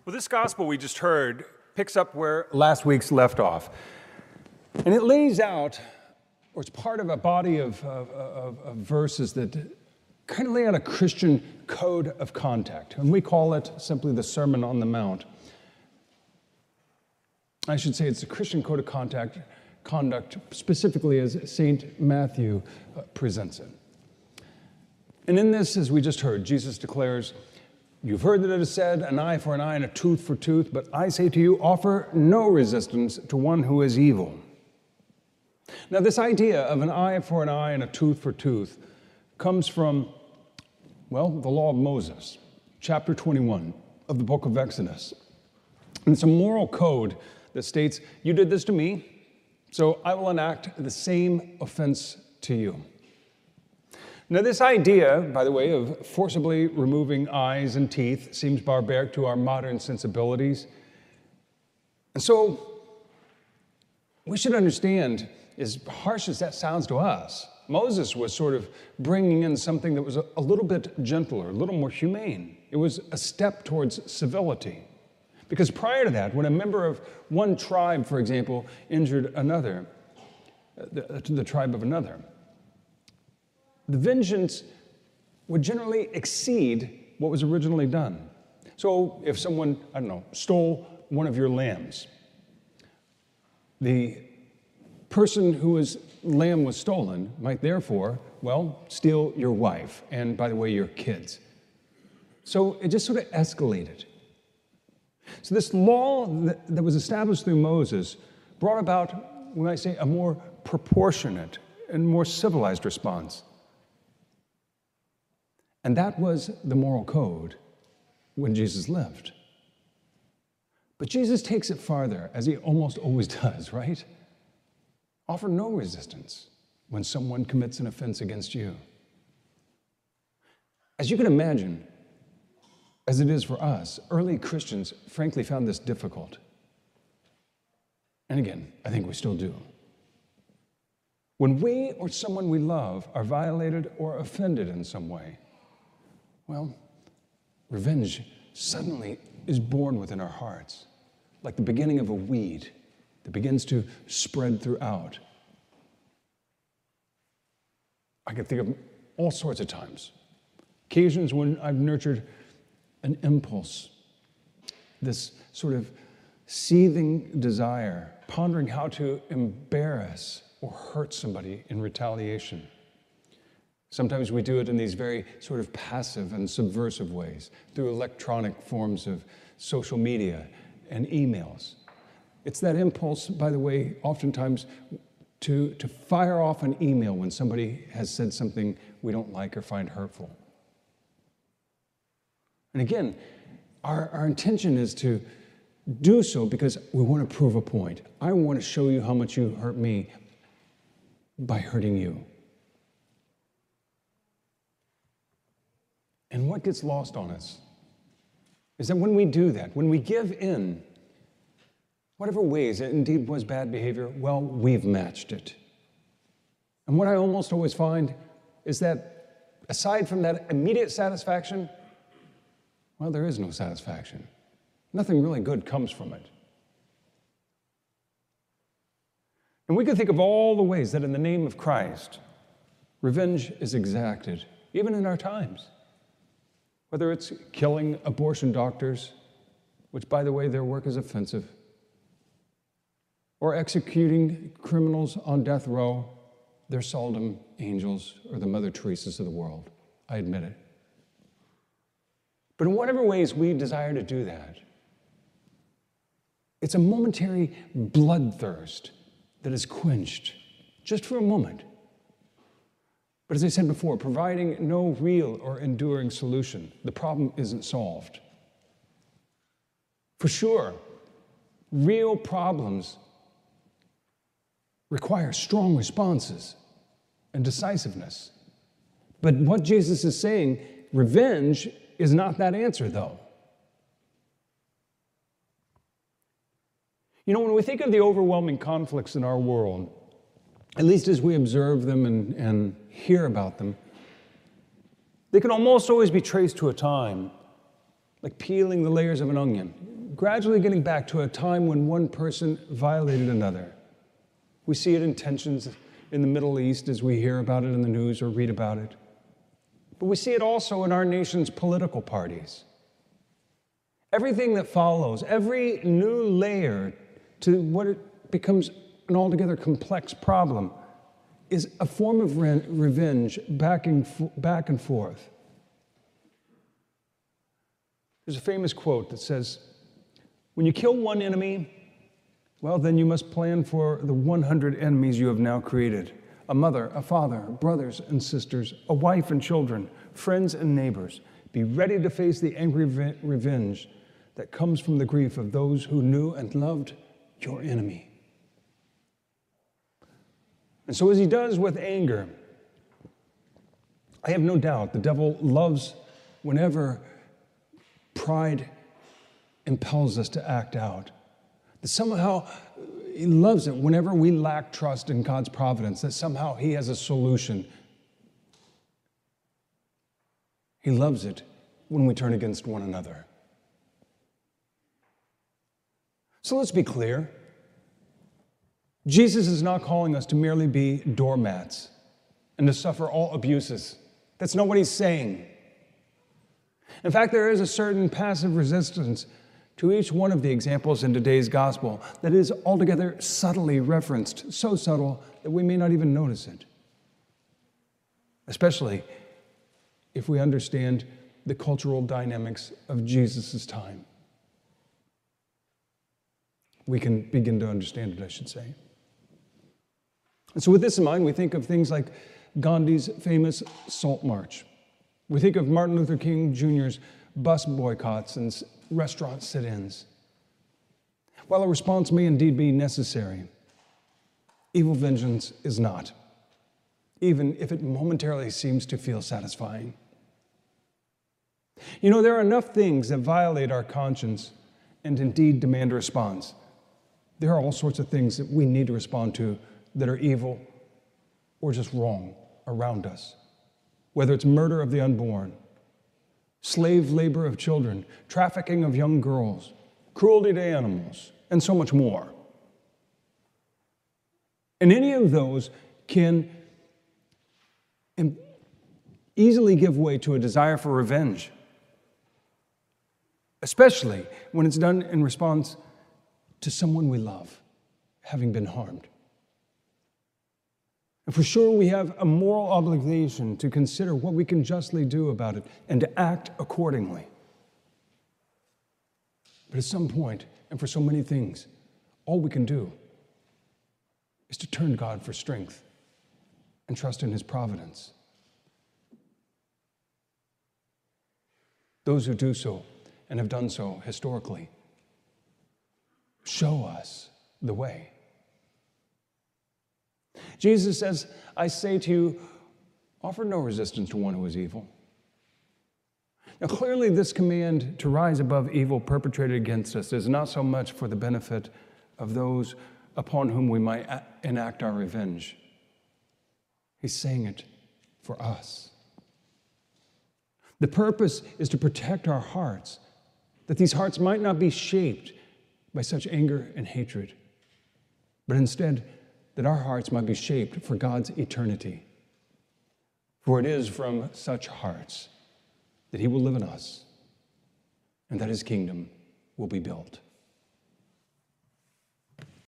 Well, this gospel we just heard picks up where last week's left off. And it lays out, or it's part of a body of verses that kind of lay out a Christian code of contact. And we call it simply the Sermon on the Mount. I should say it's a Christian code of conduct, specifically as St. Matthew presents it. And in this, as we just heard, Jesus declares, "You've heard that it is said, an eye for an eye and a tooth for tooth, but I say to you, offer no resistance to one who is evil." Now, this idea of an eye for an eye and a tooth for tooth comes from, well, the law of Moses, chapter 21 of the book of Exodus. And it's a moral code that states, you did this to me, so I will enact the same offense to you. Now, this idea, by the way, of forcibly removing eyes and teeth seems barbaric to our modern sensibilities. And so we should understand, as harsh as that sounds to us, Moses was sort of bringing in something that was a little bit gentler, a little more humane. It was a step towards civility. Because prior to that, when a member of one tribe, for example, injured another, the tribe of another, the vengeance would generally exceed what was originally done. So if someone, stole one of your lambs, the person whose lamb was stolen might therefore, steal your wife and, by the way, your kids. So it just sort of escalated. So this law that was established through Moses brought about, we might say, a more proportionate and more civilized response. And that was the moral code when Jesus lived. But Jesus takes it farther, as he almost always does, right? Offer no resistance when someone commits an offense against you. As you can imagine, as it is for us, early Christians frankly found this difficult. And again, I think we still do. When we or someone we love are violated or offended in some way, revenge suddenly is born within our hearts, like the beginning of a weed that begins to spread throughout. I can think of all sorts of times, occasions when I've nurtured an impulse, this sort of seething desire, pondering how to embarrass or hurt somebody in retaliation. Sometimes we do it in these very sort of passive and subversive ways, through electronic forms of social media and emails. It's that impulse, by the way, oftentimes to fire off an email when somebody has said something we don't like or find hurtful. And again, our intention is to do so because we want to prove a point. I want to show you how much you hurt me by hurting you. And what gets lost on us is that when we do that, when we give in, whatever ways it indeed was bad behavior, we've matched it. And what I almost always find is that aside from that immediate satisfaction, there is no satisfaction. Nothing really good comes from it. And we can think of all the ways that in the name of Christ, revenge is exacted, even in our times. Whether it's killing abortion doctors, which, by the way, their work is offensive, or executing criminals on death row, they're seldom angels or the Mother Teresas of the world. I admit it. But in whatever ways we desire to do that, it's a momentary bloodthirst that is quenched just for a moment. But as I said before, providing no real or enduring solution, the problem isn't solved. For sure, real problems require strong responses and decisiveness. But what Jesus is saying, revenge is not that answer, though. When we think of the overwhelming conflicts in our world, at least as we observe them and hear about them, they can almost always be traced to a time, like peeling the layers of an onion. gradually getting back to a time when one person violated another. We see it in tensions in the Middle East as we hear about it in the news or read about it. But we see it also in our nation's political parties. Everything that follows, every new layer to what it becomes an altogether complex problem, is a form of revenge back and forth. There's a famous quote that says, "When you kill one enemy, well, then you must plan for the 100 enemies you have now created. A mother, a father, brothers and sisters, a wife and children, friends and neighbors. Be ready to face the angry revenge that comes from the grief of those who knew and loved your enemy." And so as he does with anger, I have no doubt the devil loves whenever pride impels us to act out. That somehow he loves it whenever we lack trust in God's providence, that somehow he has a solution. He loves it when we turn against one another. So let's be clear. Jesus is not calling us to merely be doormats and to suffer all abuses. That's not what he's saying. In fact, there is a certain passive resistance to each one of the examples in today's gospel that is altogether subtly referenced, so subtle that we may not even notice it. Especially if we understand the cultural dynamics of Jesus' time. We can begin to understand it, I should say. And so with this in mind, we think of things like Gandhi's famous Salt March. We think of Martin Luther King Jr.'s bus boycotts and restaurant sit-ins. While a response may indeed be necessary, evil vengeance is not, even if it momentarily seems to feel satisfying. You know, there are enough things that violate our conscience and indeed demand a response. There are all sorts of things that we need to respond to that are evil or just wrong around us. Whether it's murder of the unborn, slave labor of children, trafficking of young girls, cruelty to animals, and so much more. And any of those can easily give way to a desire for revenge, especially when it's done in response to someone we love having been harmed. And for sure, we have a moral obligation to consider what we can justly do about it and to act accordingly. But at some point, and for so many things, all we can do is to turn to God for strength and trust in his providence. Those who do so and have done so historically show us the way. Jesus says, "I say to you, offer no resistance to one who is evil." Now, clearly, this command to rise above evil perpetrated against us is not so much for the benefit of those upon whom we might enact our revenge. He's saying it for us. The purpose is to protect our hearts, that these hearts might not be shaped by such anger and hatred, but instead that our hearts might be shaped for God's eternity. For it is from such hearts that he will live in us and that his kingdom will be built.